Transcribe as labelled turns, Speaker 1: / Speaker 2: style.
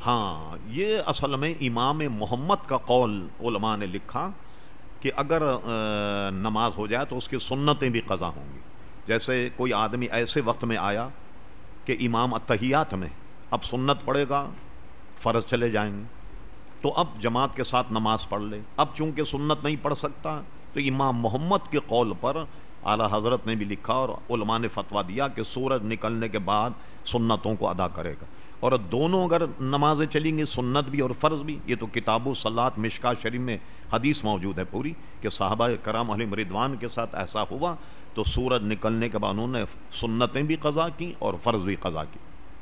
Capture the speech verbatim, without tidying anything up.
Speaker 1: हाँ, ये असल में इमाम मोहम्मद का कौल उलमा ने लिखा कि अगर अ, नमाज हो जाए तो उसकी सुन्नतें भी क़ज़ा होंगी। जैसे कोई आदमी ऐसे वक्त में आया कि इमाम अत्तहियात में अब सुन्नत पढ़ेगा, फ़र्ज चले जाएंगे, तो अब जमात के साथ नमाज पढ़ ले। अब चूंकि सुन्नत नहीं पढ़ सकता तो इमाम मोहम्मद के कौल पर आला हज़रत ने भी लिखा और उलमा ने फतवा दिया कि सूरज निकलने के बाद सुन्नतों को अदा करेगा। और दोनों अगर नमाजें चलेंगी, सुन्नत भी और फ़र्ज़ भी, ये तो किताबु सलात मिशका शरीफ में हदीस मौजूद है पूरी कि साहबा कराम अलैहिम रिदवान के साथ ऐसा हुआ तो सूरज निकलने के बाद उन्होंने सुन्नतें भी क़ज़ा की और फ़र्ज़ भी क़ज़ा की।